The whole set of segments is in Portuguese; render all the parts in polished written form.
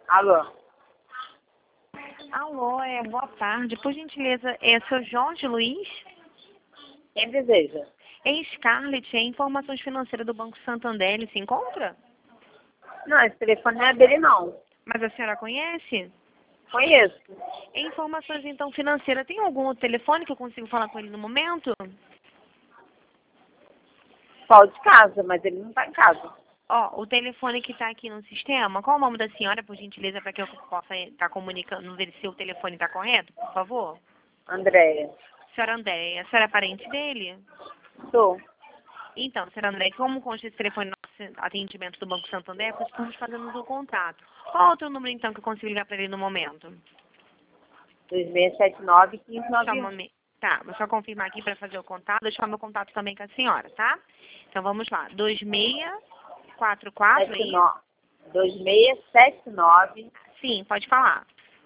Alô? Alô, boa tarde. Por gentileza, é seu Jorge Luiz? Quem deseja? É Scarlett, é informações financeiras do Banco Santander, ele se encontra? Não, esse telefone não é dele, não. Mas a senhora conhece? Conheço. É informações, então, financeiras. Tem algum outro telefone que eu consigo falar com ele no momento? Qual de casa, mas ele não está em casa. Ó, o telefone que está aqui no sistema, qual o nome da senhora, por gentileza, para que eu possa estar comunicando, ver se o telefone está correto, por favor? Andréia. Senhora Andréia, a senhora é parente dele? Sou. Então, senhora Andréia, como consta esse telefone no nosso atendimento do Banco Santander, por isso estamos fazendo o contato. Qual outro número, então, que eu consigo ligar para ele no momento? 2679-1591. Tá, vou só confirmar aqui para fazer o contato. Deixa eu falar meu contato também com a senhora, tá? Então, vamos lá. 2644, é isso? 2679-1591. Sim, pode falar.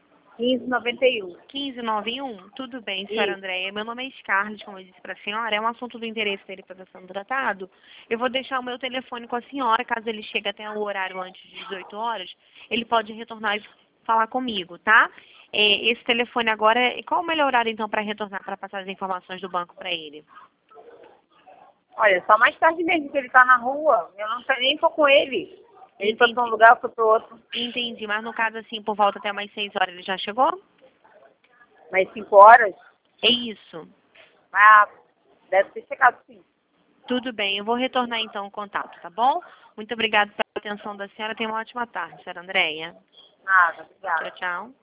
1591, tudo bem, senhora Isso. Andréia. Meu nome é Scarlett, como eu disse para a senhora, é um assunto do interesse dele para estar sendo tratado. Eu vou deixar o meu telefone com a senhora, caso ele chegue até o horário antes de 18 horas, ele pode retornar e falar comigo, tá? Esse telefone agora, qual o melhor horário então para retornar, para passar as informações do banco para ele? Olha, só mais tarde mesmo que ele está na rua. Eu não sei nem tô com ele. Ele foi para um Entendi, lugar, eu fui para o outro. entendi, mas no caso assim, por volta até mais 6 horas ele já chegou? Mais 5 horas. É isso. Ah, deve ter chegado sim. Tudo bem, eu vou retornar então o contato, tá bom? Muito obrigada pela atenção da senhora. Tenha uma ótima tarde, senhora Andréia. Nada, obrigada. Tchau, tchau.